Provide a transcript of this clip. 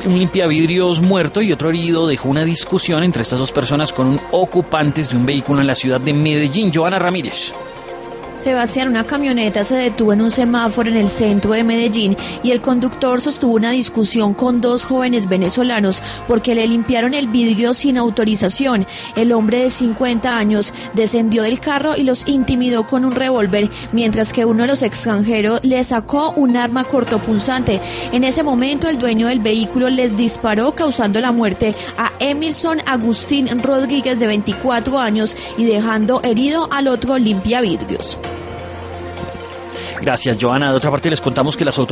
un limpiavidrios muerto y otro herido dejó una discusión entre estas dos personas con un ocupantes de un vehículo en la ciudad de Medellín. Joana Ramírez. Sebastián, una camioneta se detuvo en un semáforo en el centro de Medellín y el conductor sostuvo una discusión con dos jóvenes venezolanos porque le limpiaron el vidrio sin autorización. El hombre de 50 años descendió del carro y los intimidó con un revólver, mientras que uno de los extranjeros le sacó un arma cortopunzante. En ese momento el dueño del vehículo les disparó, causando la muerte a Emilson Agustín Rodríguez, de 24 años, y dejando herido al otro limpiavidrios. Gracias, Joana. De otra parte, les contamos que las autoridades